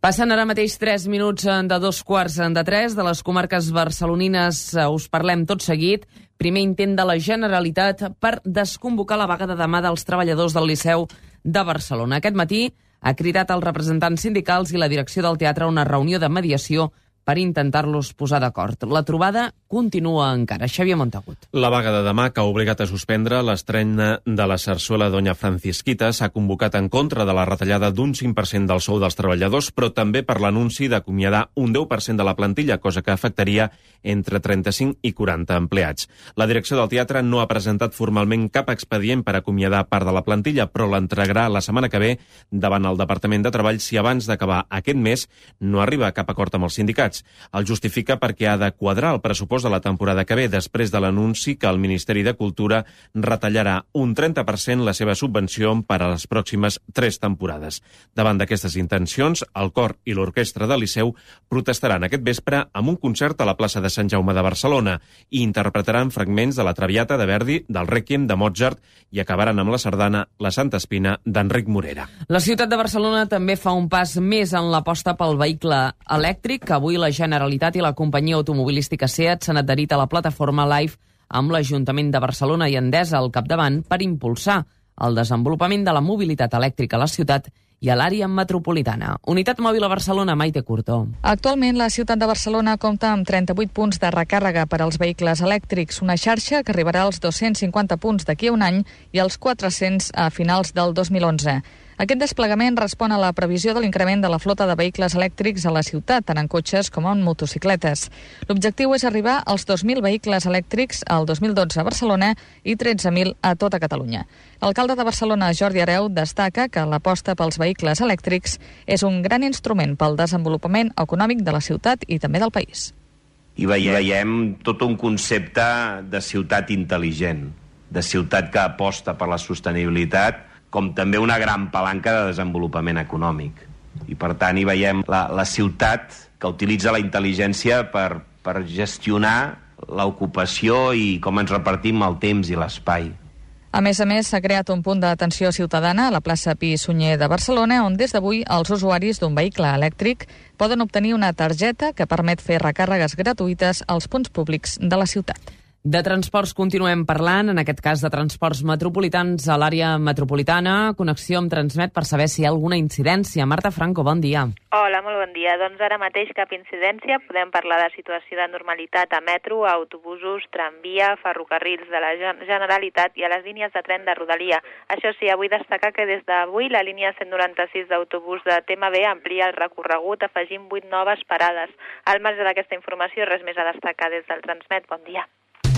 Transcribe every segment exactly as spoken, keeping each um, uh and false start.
Passen ara mateix tres minuts de dos quarts de tres de les comarques barcelonines. Us parlem tot seguit. Primer intent de la Generalitat per desconvocar la vaga de demà dels treballadors del Liceu de Barcelona. Aquest matí ha cridat els representants sindicals i la direcció del teatre a una reunió de mediació per intentar-los posar d'acord. La trobada continua encara. Xavier Montagut. La vaga de demà, que ha obligat a suspendre l'estrena de la sarsuela Doña Francisquita, s'ha convocat en contra de la retallada d'un cinc per cent del sou dels treballadors, però també per l'anunci d'acomiadar un deu per cent de la plantilla, cosa que afectaria entre trenta-cinc i quaranta empleats. La direcció del teatre no ha presentat formalment cap expedient per acomiadar part de la plantilla, però l'entregarà la setmana que ve davant el Departament de Treball si abans d'acabar aquest mes no arriba a cap acord amb els sindicats. El justifica perquè ha de quadrar el pressupost de la temporada que ve, després de l'anunci que el Ministeri de Cultura retallarà un trenta per cent la seva subvenció per a les pròximes tres temporades. Davant d'aquestes intencions, el cor i l'orquestra del Liceu protestaran aquest vespre amb un concert a la plaça de Sant Jaume de Barcelona i interpretaran fragments de la Traviata de Verdi, del Rèquiem de Mozart i acabaran amb la sardana La Santa Espina d'Enric Morera. La ciutat de Barcelona també fa un pas més en l'aposta pel vehicle elèctric. Avui la Generalitat i la companyia automobilística SEAT s'han adherit a la plataforma Live amb l'Ajuntament de Barcelona i Endesa al capdavant per impulsar el desenvolupament de la mobilitat elèctrica a la ciutat i a l'àrea metropolitana. Unitat Mòbil a Barcelona, Maite Curto. Actualment, la ciutat de Barcelona compta amb trenta-vuit punts de recàrrega per als vehicles elèctrics, una xarxa que arribarà als dos-cents cinquanta punts d'aquí a un any i als quatre-cents a finals del dos mil onze. Aquest desplegament respon a la previsió de l'increment de la flota de vehicles elèctrics a la ciutat, tant en cotxes com en motocicletes. L'objectiu és arribar als dos mil vehicles elèctrics al dos mil dotze a Barcelona i tretze mil a tota Catalunya. L'alcalde de Barcelona, Jordi Hereu, destaca que l'aposta pels vehicles elèctrics és un gran instrument pel desenvolupament econòmic de la ciutat i també del país. I veiem, veiem tot un concepte de ciutat intel·ligent, de ciutat que aposta per la sostenibilitat, com també una gran palanca de desenvolupament econòmic. I per tant hi veiem la, la ciutat que utilitza la intel·ligència per, per gestionar l'ocupació i com ens repartim el temps i l'espai. A més a més, s'ha creat un punt d'atenció ciutadana a la plaça Pi i Sunyer de Barcelona, on des d'avui els usuaris d'un vehicle elèctric poden obtenir una targeta que permet fer recàrregues gratuïtes als punts públics de la ciutat. De transports continuem parlant, en aquest cas de transports metropolitans a l'àrea metropolitana. Connexió amb Transmet per saber si hi ha alguna incidència. Marta Franco, bon dia. Hola, molt bon dia. Doncs ara mateix cap incidència. Podem parlar de situació de normalitat a metro, a autobusos, tramvia, ferrocarrils de la Generalitat i a les línies de tren de Rodalia. Això sí, vull destacar que des d'avui la línia cent noranta-sis d'autobús de T M B amplia el recorregut afegint vuit noves parades. Al marge d'aquesta informació, res més a destacar des del Transmet. Bon dia.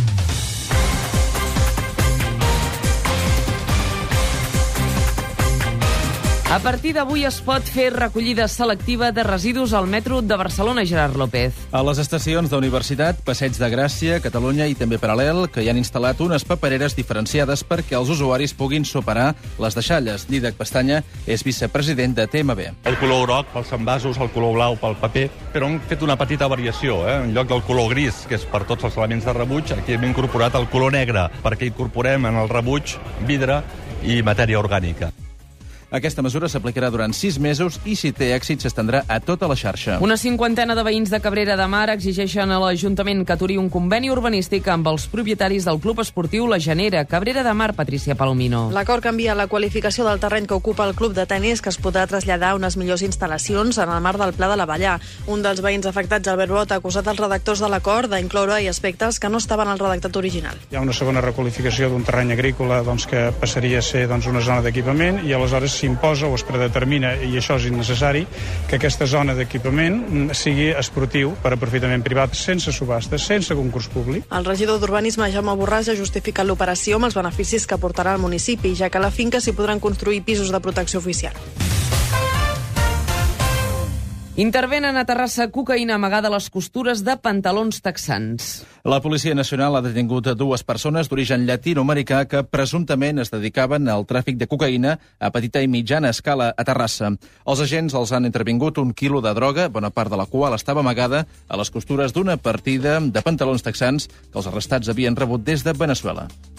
A partir d'avui es pot fer recollida selectiva de residus al metro de Barcelona, Gerard López. A les estacions d'Universitat, Passeig de Gràcia, Catalunya i també Paral·lel, que hi han instal·lat unes papereres diferenciades perquè els usuaris puguin superar les deixalles. Dídac Pestanya és vicepresident de T M B. El color groc pels envasos, el color blau pel paper, però hem fet una petita variació. Eh? En lloc del color gris, que és per tots els elements de rebuig, aquí hem incorporat el color negre, perquè incorporem en el rebuig vidre i matèria orgànica. Aquesta mesura s'aplicarà durant sis mesos i, si té èxit, s'estendrà a tota la xarxa. Una cinquantena de veïns de Cabrera de Mar exigeixen a l'Ajuntament que aturi un conveni urbanístic amb els propietaris del club esportiu La Genera. Cabrera de Mar, Patricia Palomino. L'acord canvia la qualificació del terreny que ocupa el club de tenis, que es podrà traslladar a unes millors instal·lacions en el marc del Pla de la Vallà. Un dels veïns afectats, Albert Bot, ha acusat els redactors de l'acord d'incloure-hi aspectes que no estaven al redactat original. Hi ha una segona requalificació d'un terreny agrícola doncs, que passaria a ser doncs, una zona d'equipament i aleshores s'imposa o es predetermina, i això és innecessari, que aquesta zona d'equipament sigui esportiu per aprofitament privat, sense subhastes, sense concurs públic. El regidor d'Urbanisme, Jaume Borràs, ha justificat l'operació amb els beneficis que aportarà al municipi, ja que a la finca s'hi podran construir pisos de protecció oficial. Intervenen a Terrassa cocaïna amagada a les costures de pantalons texans. La Policia Nacional ha detingut dues persones d'origen llatinoamericà que presumptament es dedicaven al tràfic de cocaïna a petita i mitjana escala a Terrassa. Els agents els han intervingut un quilo de droga, bona part de la qual estava amagada a les costures d'una partida de pantalons texans que els arrestats havien rebut des de Veneçuela.